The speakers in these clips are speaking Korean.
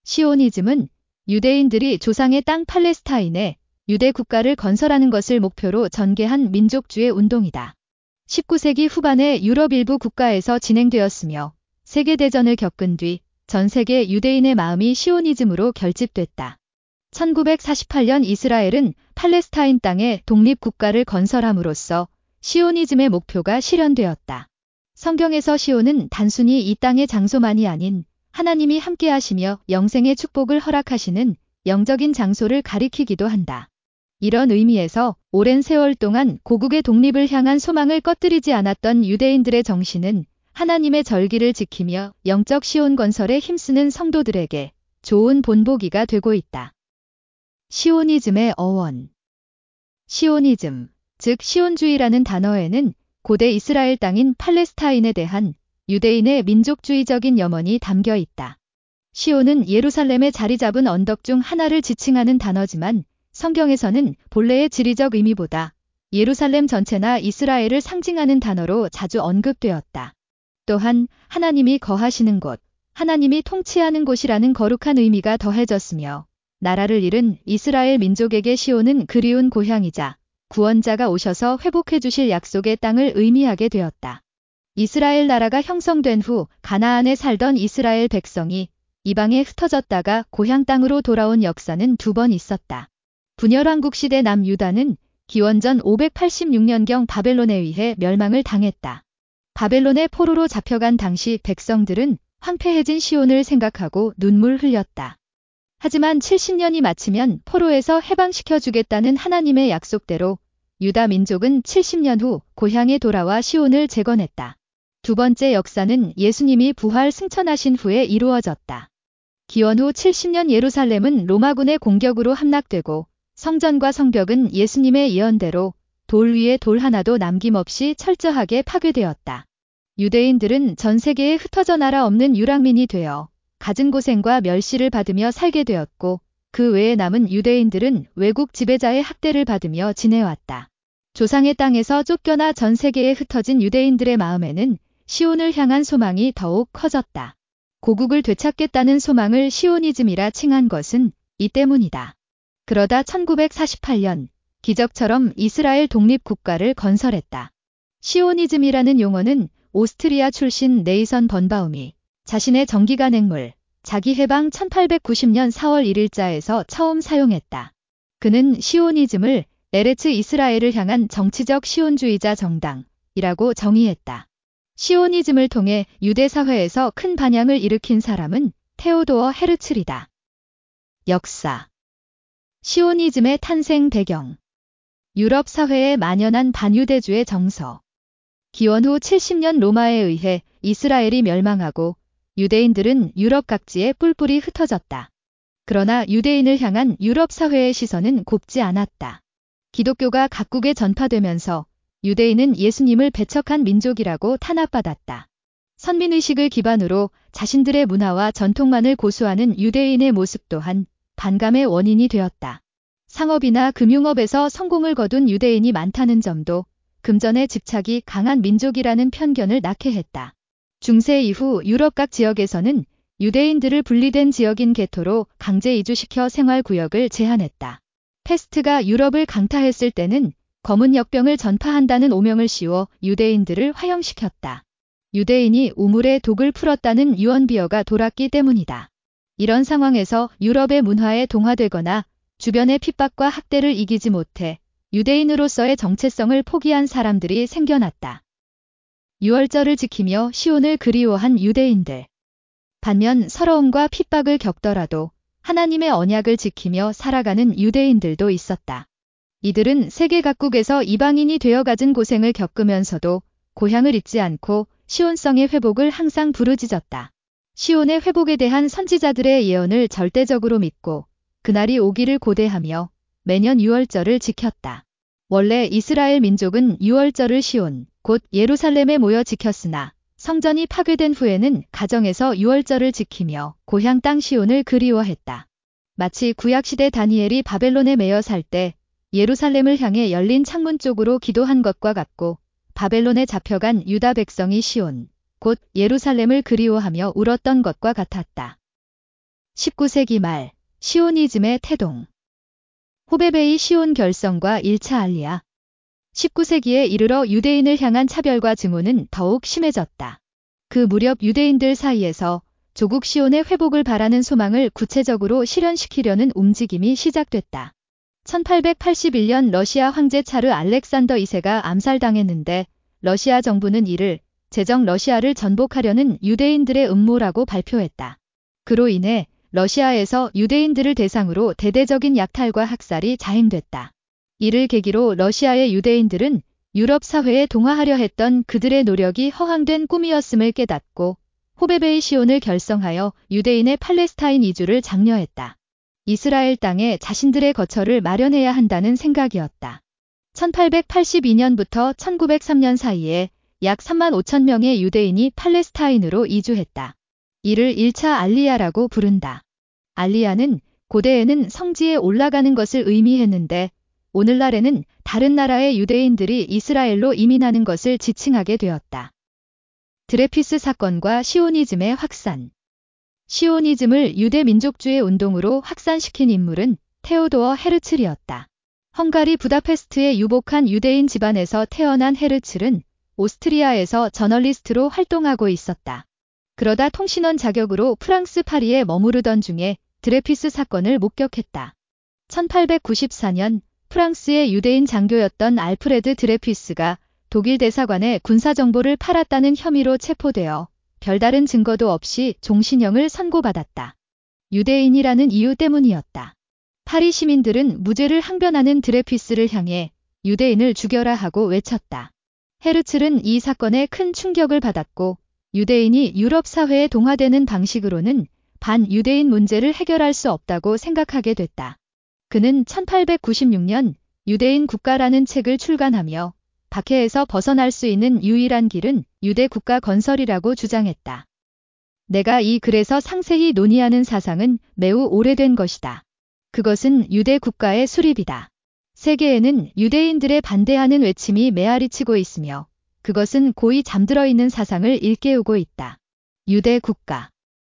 시오니즘은 유대인들이 조상의 땅 팔레스타인에 유대 국가를 건설하는 것을 목표로 전개한 민족주의 운동이다. 19세기 후반에 유럽 일부 국가에서 진행되었으며 세계대전을 겪은 뒤 전 세계 유대인의 마음이 시오니즘으로 결집됐다. 1948년 이스라엘은 팔레스타인 땅에 독립국가를 건설함으로써 시오니즘의 목표가 실현되었다. 성경에서 시온은 단순히 이 땅의 장소만이 아닌 하나님이 함께하시며 영생의 축복을 허락하시는 영적인 장소를 가리키기도 한다. 이런 의미에서 오랜 세월 동안 고국의 독립을 향한 소망을 꺼뜨리지 않았던 유대인들의 정신은 하나님의 절기를 지키며 영적 시온 건설에 힘쓰는 성도들에게 좋은 본보기가 되고 있다. 시오니즘의 어원. 시오니즘, 즉 시온주의라는 단어에는 고대 이스라엘 땅인 팔레스타인에 대한 유대인의 민족주의적인 염원이 담겨 있다. 시온은 예루살렘에 자리 잡은 언덕 중 하나를 지칭하는 단어지만 성경에서는 본래의 지리적 의미보다 예루살렘 전체나 이스라엘을 상징하는 단어로 자주 언급되었다. 또한 하나님이 거하시는 곳, 하나님이 통치하는 곳이라는 거룩한 의미가 더해졌으며 나라를 잃은 이스라엘 민족에게 시온은 그리운 고향이자 구원자가 오셔서 회복해 주실 약속의 땅을 의미하게 되었다. 이스라엘 나라가 형성된 후 가나안에 살던 이스라엘 백성이 이방에 흩어졌다가 고향 땅으로 돌아온 역사는 2번 있었다. 분열왕국 시대 남유다는 기원전 586년경 바벨론에 의해 멸망을 당했다. 바벨론의 포로로 잡혀간 당시 백성들은 황폐해진 시온을 생각하고 눈물 흘렸다. 하지만 70년이 마치면 포로에서 해방시켜 주겠다는 하나님의 약속대로 유다 민족은 70년 후 고향에 돌아와 시온을 재건했다. 2번째 역사는 예수님이 부활 승천하신 후에 이루어졌다. 기원 후 70년 예루살렘은 로마군의 공격으로 함락되고 성전과 성벽은 예수님의 예언대로 돌 위에 돌 하나도 남김없이 철저하게 파괴되었다. 유대인들은 전 세계에 흩어져 나라 없는 유랑민이 되어 갖은 고생과 멸시를 받으며 살게 되었고 그 외에 남은 유대인들은 외국 지배자의 학대를 받으며 지내왔다. 조상의 땅에서 쫓겨나 전 세계에 흩어진 유대인들의 마음에는 시온을 향한 소망이 더욱 커졌다. 고국을 되찾겠다는 소망을 시오니즘이라 칭한 것은 이 때문이다. 그러다 1948년 기적처럼 이스라엘 독립국가를 건설했다. 시오니즘이라는 용어는 오스트리아 출신 네이선 번바움이 자신의 정기간행물 자기 해방 1890년 4월 1일자에서 처음 사용했다. 그는 시오니즘을 에레츠 이스라엘을 향한 정치적 시온주의자 정당이라고 정의했다. 시오니즘을 통해 유대 사회에서 큰 반향을 일으킨 사람은 테오도어 헤르츠리다. 역사. 시오니즘의 탄생 배경. 유럽 사회에 만연한 반유대주의 정서. 기원 후 70년 로마에 의해 이스라엘이 멸망하고 유대인들은 유럽 각지에 뿔뿔이 흩어졌다. 그러나 유대인을 향한 유럽 사회의 시선은 곱지 않았다. 기독교가 각국에 전파되면서 유대인은 예수님을 배척한 민족이라고 탄압받았다. 선민의식을 기반으로 자신들의 문화와 전통만을 고수하는 유대인의 모습 또한 반감의 원인이 되었다. 상업이나 금융업에서 성공을 거둔 유대인이 많다는 점도 금전에 집착이 강한 민족이라는 편견을 낳게 했다. 중세 이후 유럽 각 지역에서는 유대인들을 분리된 지역인 게토로 강제 이주시켜 생활구역을 제한했다. 페스트가 유럽을 강타했을 때는 검은 역병을 전파한다는 오명을 씌워 유대인들을 화형시켰다. 유대인이 우물에 독을 풀었다는 유언비어가 돌았기 때문이다. 이런 상황에서 유럽의 문화에 동화되거나 주변의 핍박과 학대를 이기지 못해 유대인으로서의 정체성을 포기한 사람들이 생겨났다. 유월절을 지키며 시온을 그리워한 유대인들. 반면 서러움과 핍박을 겪더라도 하나님의 언약을 지키며 살아가는 유대인들도 있었다. 이들은 세계 각국에서 이방인이 되어 갖은 고생을 겪으면서도 고향을 잊지 않고 시온성의 회복을 항상 부르짖었다. 시온의 회복에 대한 선지자들의 예언을 절대적으로 믿고 그날이 오기를 고대하며 매년 유월절을 지켰다. 원래 이스라엘 민족은 유월절을 시온, 곧 예루살렘에 모여 지켰으나 성전이 파괴된 후에는 가정에서 유월절을 지키며 고향 땅 시온을 그리워했다. 마치 구약시대 다니엘이 바벨론에 매여 살 때 예루살렘을 향해 열린 창문 쪽으로 기도한 것과 같고 바벨론에 잡혀간 유다 백성이 시온, 곧 예루살렘을 그리워하며 울었던 것과 같았다. 19세기 말 시오니즘의 태동. 호베베이 시온 결성과 1차 알리야. 19세기에 이르러 유대인을 향한 차별과 증오는 더욱 심해졌다. 그 무렵 유대인들 사이에서 조국 시온의 회복을 바라는 소망을 구체적으로 실현시키려는 움직임이 시작됐다. 1881년 러시아 황제 차르 알렉산더 2세가 암살당했는데 러시아 정부는 이를 제정 러시아를 전복하려는 유대인들의 음모라고 발표했다. 그로 인해 러시아에서 유대인들을 대상으로 대대적인 약탈과 학살이 자행됐다. 이를 계기로 러시아의 유대인들은 유럽 사회에 동화하려 했던 그들의 노력이 허황된 꿈이었음을 깨닫고 호베베이 시온을 결성하여 유대인의 팔레스타인 이주를 장려했다. 이스라엘 땅에 자신들의 거처를 마련해야 한다는 생각이었다. 1882년부터 1903년 사이에 약 3만 5천 명의 유대인이 팔레스타인으로 이주했다. 이를 1차 알리야라고 부른다. 알리야는 고대에는 성지에 올라가는 것을 의미했는데 오늘날에는 다른 나라의 유대인들이 이스라엘로 이민하는 것을 지칭하게 되었다. 드레피스 사건과 시오니즘의 확산. 시오니즘을 유대 민족주의 운동으로 확산시킨 인물은 테오도어 헤르츠리였다. 헝가리 부다페스트의 유복한 유대인 집안에서 태어난 헤르츠는 오스트리아에서 저널리스트로 활동하고 있었다. 그러다 통신원 자격으로 프랑스 파리에 머무르던 중에 드레피스 사건을 목격했다. 1894년 프랑스의 유대인 장교였던 알프레드 드레피스가 독일 대사관에 군사정보를 팔았다는 혐의로 체포되어 별다른 증거도 없이 종신형을 선고받았다. 유대인이라는 이유 때문이었다. 파리 시민들은 무죄를 항변하는 드레피스를 향해 유대인을 죽여라 하고 외쳤다. 헤르츠는 이 사건에 큰 충격을 받았고 유대인이 유럽 사회에 동화되는 방식으로는 반유대인 문제를 해결할 수 없다고 생각하게 됐다. 그는 1896년 유대인 국가라는 책을 출간하며 박해에서 벗어날 수 있는 유일한 길은 유대 국가 건설이라고 주장했다. 내가 이 글에서 상세히 논의하는 사상은 매우 오래된 것이다. 그것은 유대 국가의 수립이다. 세계에는 유대인들의 반대하는 외침이 메아리치고 있으며 그것은 고이 잠들어 있는 사상을 일깨우고 있다. 유대 국가.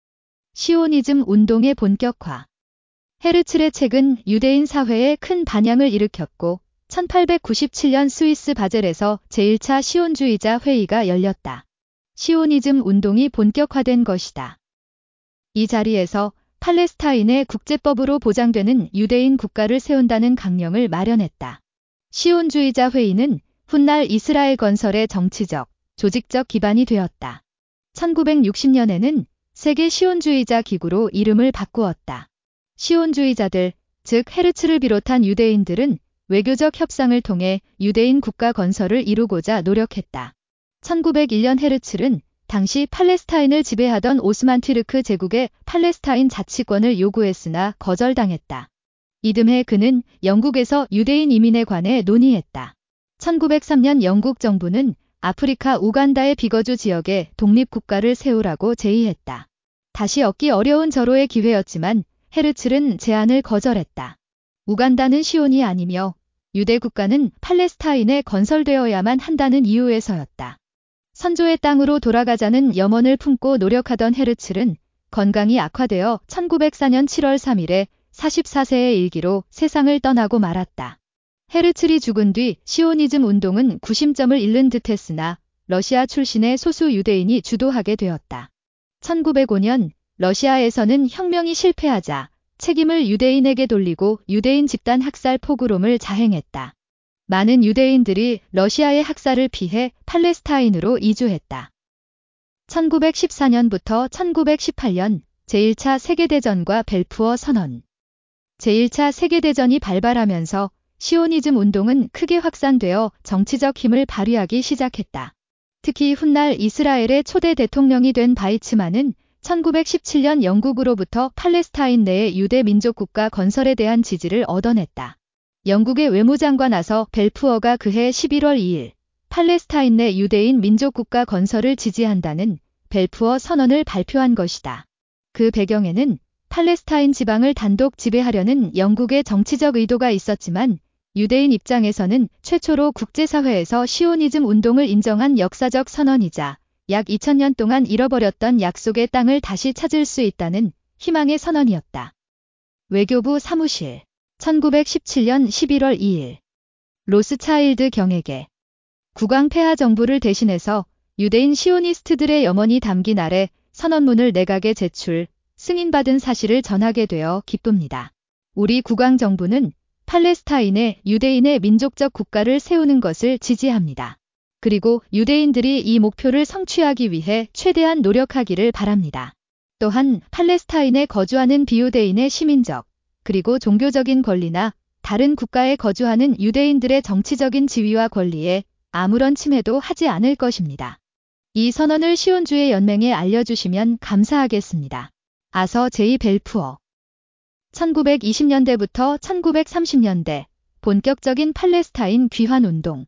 시오니즘 운동의 본격화. 헤르츠의 책은 유대인 사회에 큰 반향을 일으켰고 1897년 스위스 바젤에서 제1차 시온주의자 회의가 열렸다. 시오니즘 운동이 본격화된 것이다. 이 자리에서 팔레스타인의 국제법으로 보장되는 유대인 국가를 세운다는 강령을 마련했다. 시온주의자 회의는 훗날 이스라엘 건설의 정치적, 조직적 기반이 되었다. 1960년에는 세계 시온주의자 기구로 이름을 바꾸었다. 시온주의자들, 즉 헤르츠를 비롯한 유대인들은 외교적 협상을 통해 유대인 국가 건설을 이루고자 노력했다. 1901년 헤르츠는 당시 팔레스타인을 지배하던 오스만 튀르크 제국의 팔레스타인 자치권을 요구했으나 거절당했다. 이듬해 그는 영국에서 유대인 이민에 관해 논의했다. 1903년 영국 정부는 아프리카 우간다의 비거주 지역에 독립국가를 세우라고 제의했다. 다시 얻기 어려운 절호의 기회였지만 헤르츠는 제안을 거절했다. 우간다는 시온이 아니며 유대 국가는 팔레스타인에 건설되어야만 한다는 이유에서였다. 선조의 땅으로 돌아가자는 염원을 품고 노력하던 헤르츠는 건강이 악화되어 1904년 7월 3일에 44세의 일기로 세상을 떠나고 말았다. 헤르츠리 죽은 뒤 시오니즘 운동은 구심점을 잃는 듯했으나 러시아 출신의 소수 유대인이 주도하게 되었다. 1905년 러시아에서는 혁명이 실패하자 책임을 유대인에게 돌리고 유대인 집단 학살 포그롬을 자행했다. 많은 유대인들이 러시아의 학살을 피해 팔레스타인으로 이주했다. 1914년부터 1918년 제1차 세계대전과 벨푸어 선언. 제1차 세계대전이 발발하면서 시오니즘 운동은 크게 확산되어 정치적 힘을 발휘하기 시작했다. 특히 훗날 이스라엘의 초대 대통령이 된 바이츠만은 1917년 영국으로부터 팔레스타인 내의 유대 민족국가 건설에 대한 지지를 얻어냈다. 영국의 외무장관아서 벨푸어가 그해 11월 2일 팔레스타인 내 유대인 민족국가 건설을 지지한다는 벨푸어 선언을 발표한 것이다. 그 배경에는 팔레스타인 지방을 단독 지배하려는 영국의 정치적 의도가 있었지만 유대인 입장에서는 최초로 국제사회에서 시오니즘 운동을 인정한 역사적 선언이자 약 2000년 동안 잃어버렸던 약속의 땅을 다시 찾을 수 있다는 희망의 선언이었다. 외교부 사무실 1917년 11월 2일 로스차일드 경에게 국왕 폐하 정부를 대신해서 유대인 시오니스트들의 염원이 담긴 아래 선언문을 내각에 제출, 승인받은 사실을 전하게 되어 기쁩니다. 우리 국왕 정부는 팔레스타인에 유대인의 민족적 국가를 세우는 것을 지지합니다. 그리고 유대인들이 이 목표를 성취하기 위해 최대한 노력하기를 바랍니다. 또한 팔레스타인에 거주하는 비유대인의 시민적, 그리고 종교적인 권리나 다른 국가에 거주하는 유대인들의 정치적인 지위와 권리에 아무런 침해도 하지 않을 것입니다. 이 선언을 시온주의 연맹에 알려주시면 감사하겠습니다. 아서 제이 벨푸어 1920년대부터 1930년대 본격적인 팔레스타인 귀환운동.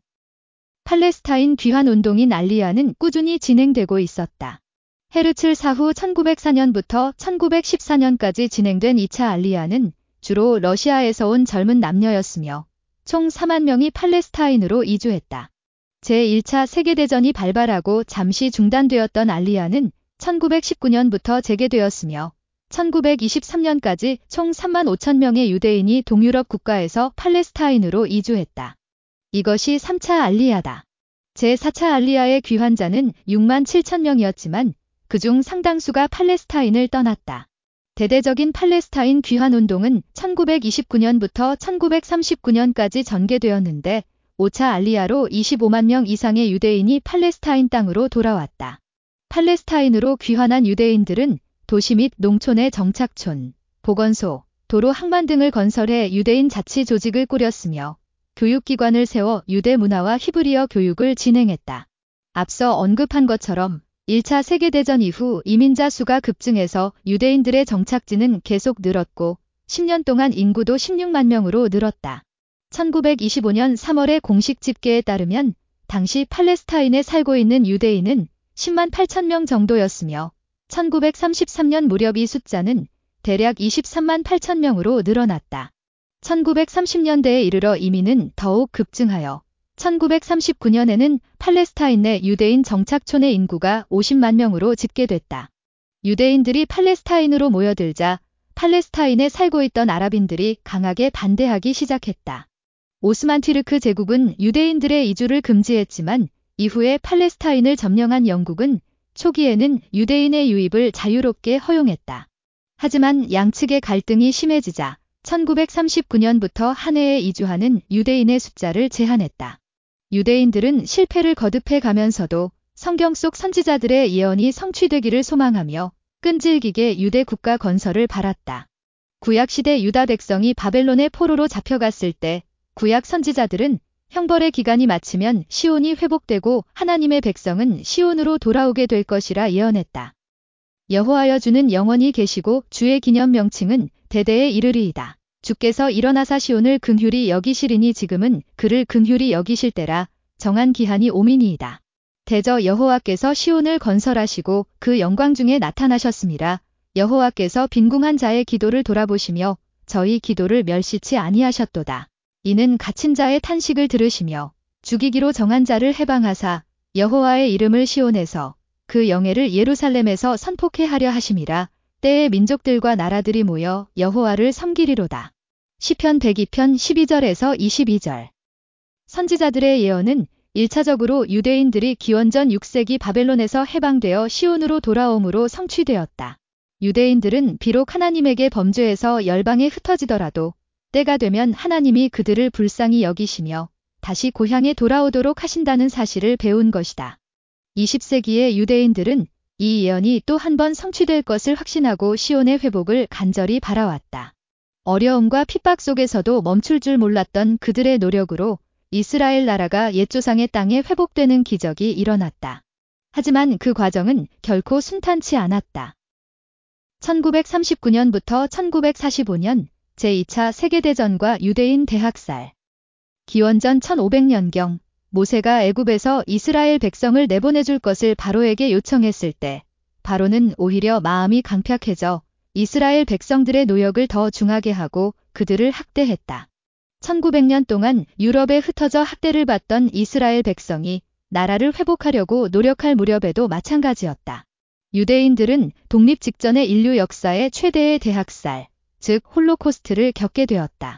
팔레스타인 귀환운동인 알리야는 꾸준히 진행되고 있었다. 헤르츠 사후 1904년부터 1914년까지 진행된 2차 알리야는 주로 러시아에서 온 젊은 남녀였으며 총 4만 명이 팔레스타인으로 이주했다. 제1차 세계대전이 발발하고 잠시 중단되었던 알리야는 1919년부터 재개되었으며 1923년까지 총 3만 5천 명의 유대인이 동유럽 국가에서 팔레스타인으로 이주했다. 이것이 3차 알리야다. 제4차 알리야의 귀환자는 6만 7천 명이었지만 그중 상당수가 팔레스타인을 떠났다. 대대적인 팔레스타인 귀환운동은 1929년부터 1939년까지 전개되었는데 5차 알리야로 25만 명 이상의 유대인이 팔레스타인 땅으로 돌아왔다. 팔레스타인으로 귀환한 유대인들은 도시 및 농촌의 정착촌, 보건소, 도로 항만 등을 건설해 유대인 자치 조직을 꾸렸으며 교육기관을 세워 유대 문화와 히브리어 교육을 진행했다. 앞서 언급한 것처럼 1차 세계대전 이후 이민자 수가 급증해서 유대인들의 정착지는 계속 늘었고 10년 동안 인구도 16만 명으로 늘었다. 1925년 3월의 공식 집계에 따르면 당시 팔레스타인에 살고 있는 유대인은 10만 8천 명 정도였으며 1933년 무렵 이 숫자는 대략 23만 8천 명으로 늘어났다. 1930년대에 이르러 이민은 더욱 급증하여 1939년에는 팔레스타인 내 유대인 정착촌의 인구가 50만 명으로 집계됐다. 유대인들이 팔레스타인으로 모여들자 팔레스타인에 살고 있던 아랍인들이 강하게 반대하기 시작했다. 오스만 튀르크 제국은 유대인들의 이주를 금지했지만 이후에 팔레스타인을 점령한 영국은 초기에는 유대인의 유입을 자유롭게 허용했다. 하지만 양측의 갈등이 심해지자 1939년부터 한 해에 이주하는 유대인의 숫자를 제한했다. 유대인들은 실패를 거듭해 가면서도 성경 속 선지자들의 예언이 성취되기를 소망하며 끈질기게 유대 국가 건설을 바랐다. 구약시대 유다 백성이 바벨론의 포로로 잡혀갔을 때 구약 선지자들은 형벌의 기간이 마치면 시온이 회복되고 하나님의 백성은 시온으로 돌아오게 될 것이라 예언했다. 여호와여 주는 영원히 계시고 주의 기념 명칭은 대대에 이르리이다. 주께서 일어나사 시온을 긍휼히 여기시리니 지금은 그를 긍휼히 여기실 때라. 정한 기한이 오미니이다. 대저 여호와께서 시온을 건설하시고 그 영광 중에 나타나셨음이라. 여호와께서 빈궁한 자의 기도를 돌아보시며 저희 기도를 멸시치 아니하셨도다. 이는 갇힌 자의 탄식을 들으시며 죽이기로 정한 자를 해방하사 여호와의 이름을 시온에서 그 영예를 예루살렘에서 선포케 하려 하심이라. 때에 민족들과 나라들이 모여 여호와를 섬기리로다. 시편 102편 12절에서 22절. 선지자들의 예언은 1차적으로 유대인들이 기원전 6세기 바벨론에서 해방되어 시온으로 돌아옴으로 성취되었다. 유대인들은 비록 하나님에게 범죄해서 열방에 흩어지더라도 때가 되면 하나님이 그들을 불쌍히 여기시며 다시 고향에 돌아오도록 하신다는 사실을 배운 것이다. 20세기의 유대인들은 이 예언이 또 한 번 성취될 것을 확신하고 시온의 회복을 간절히 바라왔다. 어려움과 핍박 속에서도 멈출 줄 몰랐던 그들의 노력으로 이스라엘 나라가 옛조상의 땅에 회복되는 기적이 일어났다. 하지만 그 과정은 결코 순탄치 않았다. 1939년부터 1945년 제2차 세계대전과 유대인 대학살. 기원전 1500년경 모세가 애굽에서 이스라엘 백성을 내보내줄 것을 바로에게 요청했을 때 바로는 오히려 마음이 강팍해져 이스라엘 백성들의 노역을 더 중하게 하고 그들을 학대했다. 1900년 동안 유럽에 흩어져 학대를 받던 이스라엘 백성이 나라를 회복하려고 노력할 무렵에도 마찬가지였다. 유대인들은 독립 직전의 인류 역사의 최대의 대학살, 즉 홀로코스트를 겪게 되었다.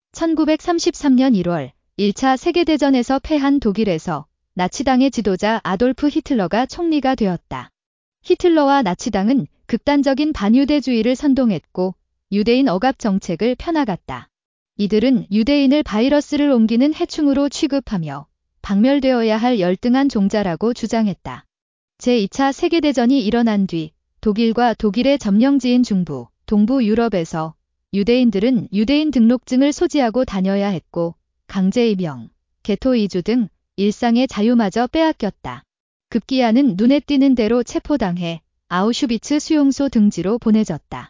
1933년 1월 1차 세계대전에서 패한 독일에서 나치당의 지도자 아돌프 히틀러가 총리가 되었다. 히틀러와 나치당은 극단적인 반유대주의를 선동했고 유대인 억압 정책을 펴나갔다. 이들은 유대인을 바이러스를 옮기는 해충으로 취급하며 박멸되어야 할 열등한 종자라고 주장했다. 제2차 세계대전이 일어난 뒤 독일과 독일의 점령지인 중부, 동부 유럽에서 유대인들은 유대인 등록증을 소지하고 다녀야 했고 강제입영, 게토 이주 등 일상의 자유마저 빼앗겼다. 급기야는 눈에 띄는 대로 체포당해 아우슈비츠 수용소 등지로 보내졌다.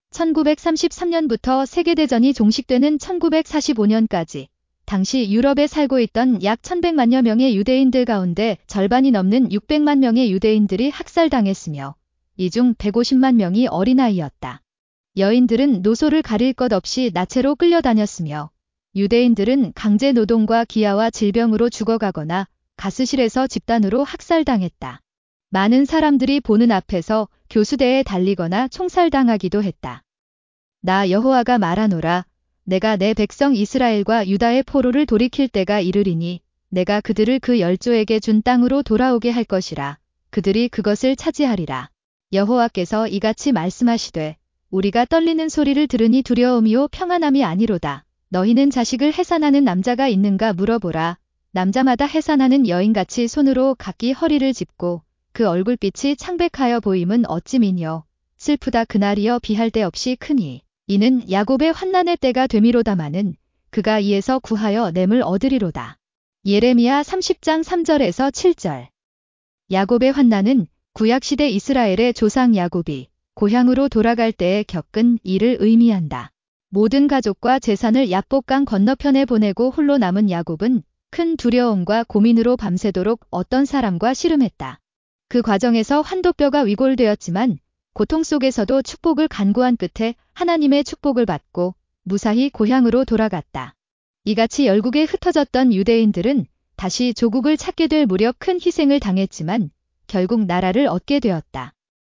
1933년부터 세계대전이 종식되는 1945년까지 당시 유럽에 살고 있던 약 1100만여 명의 유대인들 가운데 절반이 넘는 600만 명의 유대인들이 학살당했으며 이 중 150만 명이 어린아이였다. 여인들은 노소를 가릴 것 없이 나체로 끌려다녔으며 유대인들은 강제 노동과 기아와 질병으로 죽어가거나 가스실에서 집단으로 학살당했다. 많은 사람들이 보는 앞에서 교수대에 달리거나 총살당하기도 했다. 나 여호와가 말하노라. 내가 내 백성 이스라엘과 유다의 포로를 돌이킬 때가 이르리니 내가 그들을 그 열조에게 준 땅으로 돌아오게 할 것이라. 그들이 그것을 차지하리라. 여호와께서 이같이 말씀하시되 우리가 떨리는 소리를 들으니 두려움이요 평안함이 아니로다. 너희는 자식을 해산하는 남자가 있는가 물어보라. 남자마다 해산하는 여인같이 손으로 각기 허리를 짚고 그 얼굴빛이 창백하여 보임은 어찌 미뇨. 슬프다 그날이여 비할 데 없이 크니. 이는 야곱의 환난의 때가 되미로다마는 그가 이에서 구하여 냄을 얻으리로다. 예레미야 30장 3절에서 7절. 야곱의 환난은 구약시대 이스라엘의 조상 야곱이 고향으로 돌아갈 때에 겪은 일을 의미한다. 모든 가족과 재산을 야복강 건너편에 보내고 홀로 남은 야곱은 큰 두려움과 고민으로 밤새도록 어떤 사람과 씨름했다. 그 과정에서 환도뼈가 위골되었지만 고통 속에서도 축복을 간구한 끝에 하나님의 축복을 받고 무사히 고향으로 돌아갔다. 이같이 열국에 흩어졌던 유대인들은 다시 조국을 찾게 될 무렵 큰 희생을 당했지만 결국 나라를 얻게 되었다.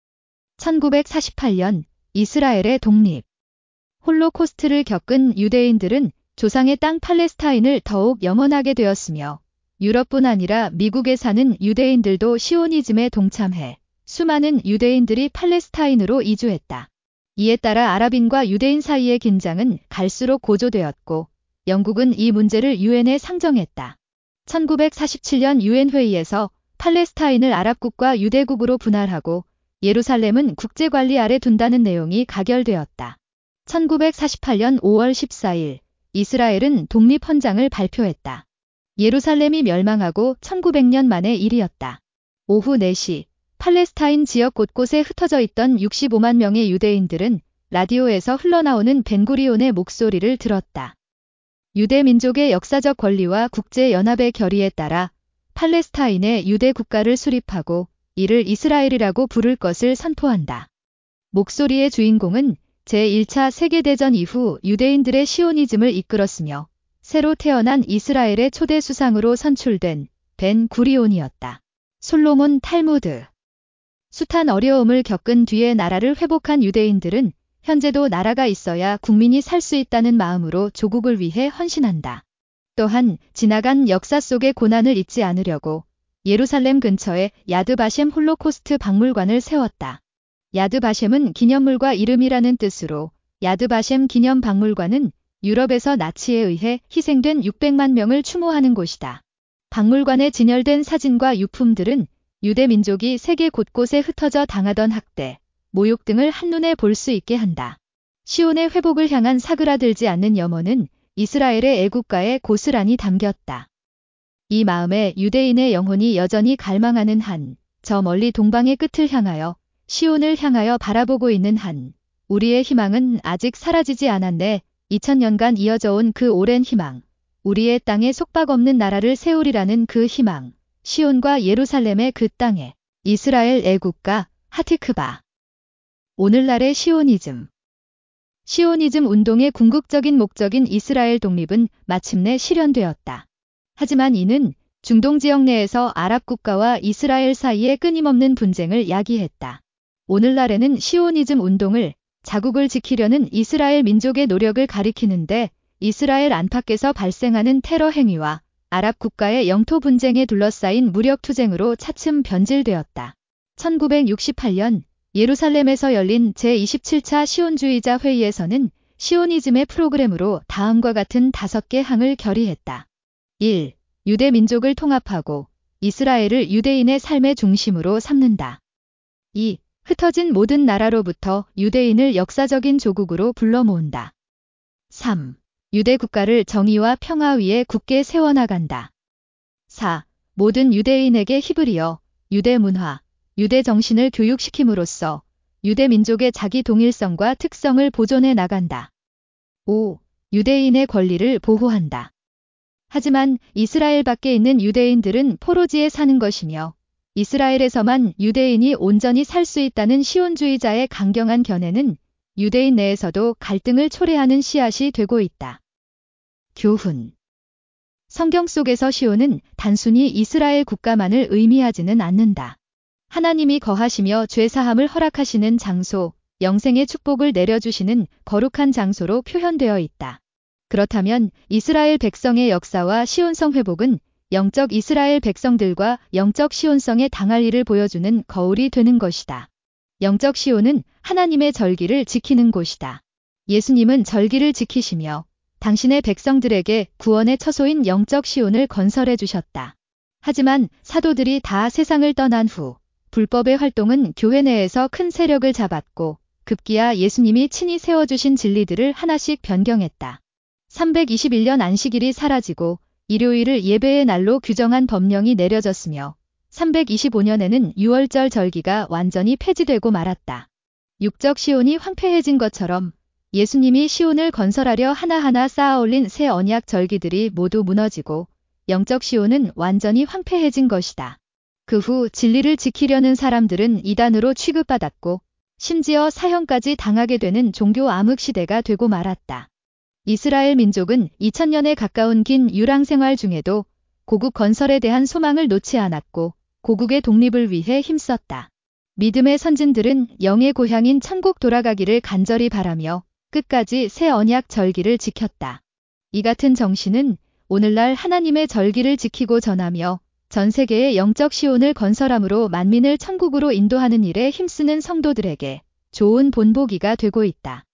1948년 이스라엘의 독립. 홀로코스트를 겪은 유대인들은 조상의 땅 팔레스타인을 더욱 영원하게 되었으며 유럽뿐 아니라 미국에 사는 유대인들도 시오니즘에 동참해 수많은 유대인들이 팔레스타인으로 이주했다. 이에 따라 아랍인과 유대인 사이의 긴장은 갈수록 고조되었고 영국은 이 문제를 유엔에 상정했다. 1947년 유엔 회의에서 팔레스타인을 아랍국과 유대국으로 분할하고 예루살렘은 국제관리 아래 둔다는 내용이 가결되었다. 1948년 5월 14일 이스라엘은 독립헌장을 발표했다. 예루살렘이 멸망하고 1900년 만의 일이었다. 오후 4시 팔레스타인 지역 곳곳에 흩어져 있던 65만 명의 유대인들은 라디오에서 흘러나오는 벤구리온의 목소리를 들었다. 유대 민족의 역사적 권리와 국제연합의 결의에 따라 팔레스타인의 유대 국가를 수립하고 이를 이스라엘이라고 부를 것을 선포한다. 목소리의 주인공은 제1차 세계대전 이후 유대인들의 시오니즘을 이끌었으며 새로 태어난 이스라엘의 초대 수상으로 선출된 벤 구리온이었다. 솔로몬 탈무드. 숱한 어려움을 겪은 뒤에 나라를 회복한 유대인들은 현재도 나라가 있어야 국민이 살 수 있다는 마음으로 조국을 위해 헌신한다. 또한 지나간 역사 속의 고난을 잊지 않으려고 예루살렘 근처에 야드바셴 홀로코스트 박물관을 세웠다. 야드바셴은 기념물과 이름이라는 뜻으로 야드바셴 기념박물관은 유럽에서 나치에 의해 희생된 600만 명을 추모하는 곳이다. 박물관에 진열된 사진과 유품들은 유대 민족이 세계 곳곳에 흩어져 당하던 학대, 모욕 등을 한눈에 볼 수 있게 한다. 시온의 회복을 향한 사그라들지 않는 염원은 이스라엘의 애국가에 고스란히 담겼다. 이 마음에 유대인의 영혼이 여전히 갈망하는 한, 저 멀리 동방의 끝을 향하여 시온을 향하여 바라보고 있는 한, 우리의 희망은 아직 사라지지 않았네. 2000년간 이어져 온 그 오랜 희망, 우리의 땅에 속박 없는 나라를 세우리라는 그 희망, 시온과 예루살렘의 그 땅에 이스라엘 애국가 하티크바. 오늘날의 시오니즘. 시오니즘 운동의 궁극적인 목적인 이스라엘 독립은 마침내 실현되었다. 하지만 이는 중동 지역 내에서 아랍 국가와 이스라엘 사이의 끊임없는 분쟁을 야기했다. 오늘날에는 시오니즘 운동을 자국을 지키려는 이스라엘 민족의 노력을 가리키는데 이스라엘 안팎에서 발생하는 테러 행위와 아랍 국가의 영토 분쟁에 둘러싸인 무력 투쟁으로 차츰 변질되었다. 1968년 예루살렘에서 열린 제27차 시온주의자 회의에서는 시오니즘의 프로그램으로 다음과 같은 5개 항을 결의했다. 1. 유대 민족을 통합하고 이스라엘을 유대인의 삶의 중심으로 삼는다. 2. 흩어진 모든 나라로부터 유대인을 역사적인 조국으로 불러 모은다. 3. 유대 국가를 정의와 평화 위에 굳게 세워나간다. 4. 모든 유대인에게 히브리어, 유대 문화, 유대 정신을 교육시킴으로써 유대 민족의 자기 동일성과 특성을 보존해 나간다. 5. 유대인의 권리를 보호한다. 하지만 이스라엘 밖에 있는 유대인들은 포로지에 사는 것이며 이스라엘에서만 유대인이 온전히 살 수 있다는 시온주의자의 강경한 견해는 유대인 내에서도 갈등을 초래하는 씨앗이 되고 있다. 교훈. 성경 속에서 시온은 단순히 이스라엘 국가만을 의미하지는 않는다. 하나님이 거하시며 죄사함을 허락하시는 장소, 영생의 축복을 내려주시는 거룩한 장소로 표현되어 있다. 그렇다면 이스라엘 백성의 역사와 시온성 회복은 영적 이스라엘 백성들과 영적 시온성에 당할 일을 보여주는 거울이 되는 것이다. 영적 시온은 하나님의 절기를 지키는 곳이다. 예수님은 절기를 지키시며 당신의 백성들에게 구원의 처소인 영적 시온을 건설해 주셨다. 하지만 사도들이 다 세상을 떠난 후 불법의 활동은 교회 내에서 큰 세력을 잡았고 급기야 예수님이 친히 세워주신 진리들을 하나씩 변경했다. 321년 안식일이 사라지고 일요일을 예배의 날로 규정한 법령이 내려졌으며 325년에는 유월절 절기가 완전히 폐지되고 말았다. 육적 시온이 황폐해진 것처럼 예수님이 시온을 건설하려 하나하나 쌓아올린 새 언약 절기들이 모두 무너지고 영적 시온은 완전히 황폐해진 것이다. 그 후 진리를 지키려는 사람들은 이단으로 취급받았고 심지어 사형까지 당하게 되는 종교 암흑 시대가 되고 말았다. 이스라엘 민족은 2000년에 가까운 긴 유랑 생활 중에도 고국 건설에 대한 소망을 놓지 않았고 고국의 독립을 위해 힘썼다. 믿음의 선진들은 영의 고향인 천국 돌아가기를 간절히 바라며 끝까지 새 언약 절기를 지켰다. 이 같은 정신은 오늘날 하나님의 절기를 지키고 전하며 전 세계의 영적 시온을 건설함으로 만민을 천국으로 인도하는 일에 힘쓰는 성도들에게 좋은 본보기가 되고 있다.